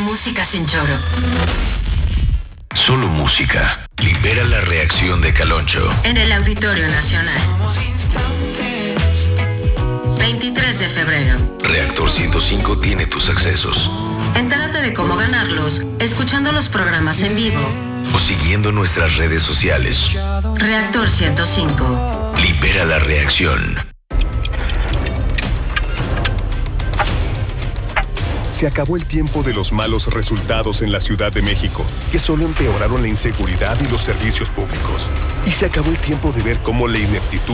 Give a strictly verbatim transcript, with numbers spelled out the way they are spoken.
música sin choro. Solo música. Libera la reacción de Caloncho. En el Auditorio Nacional. veintitrés de febrero. Reactor ciento cinco tiene tus accesos. Entérate de cómo ganarlos escuchando los programas en vivo O siguiendo nuestras redes sociales. Reactor ciento cinco. Libera la reacción. Se acabó el tiempo de los malos resultados en la Ciudad de México, que solo empeoraron la inseguridad y los servicios públicos. Y se acabó el tiempo de ver cómo la ineptitud